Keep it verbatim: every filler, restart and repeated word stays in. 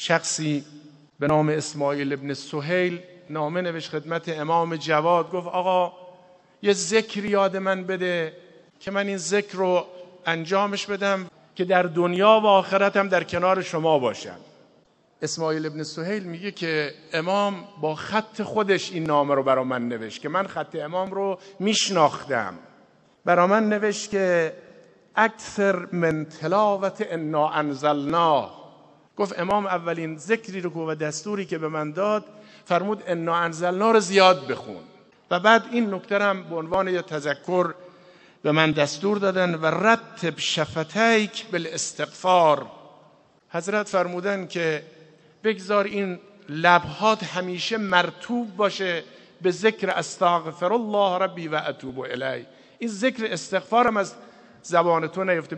شخصی به نام اسماعیل ابن سهیل نامه نوشت خدمت امام جواد، گفت آقا یه ذکر یاد من بده که من این ذکر رو انجامش بدم که در دنیا و آخرتم در کنار شما باشم. اسماعیل ابن سهیل میگه که امام با خط خودش این نامه رو برا من نوشت که من خط امام رو میشناختم. برا من نوشت که اکثر من تلاوت انا انزلناه. گفت امام اولین ذکری رو و دستوری که به من داد فرمود انا انزلنا رو زیاد بخون. و بعد این نکته هم به عنوان یه تذکر به من دستور دادن و رتب شفتیک بالاستغفار. حضرت فرمودن که بگذار این لبهات همیشه مرطوب باشه به ذکر استغفر الله ربی و اتوب الیه. این ذکر استغفارم از زبان تو نیفته.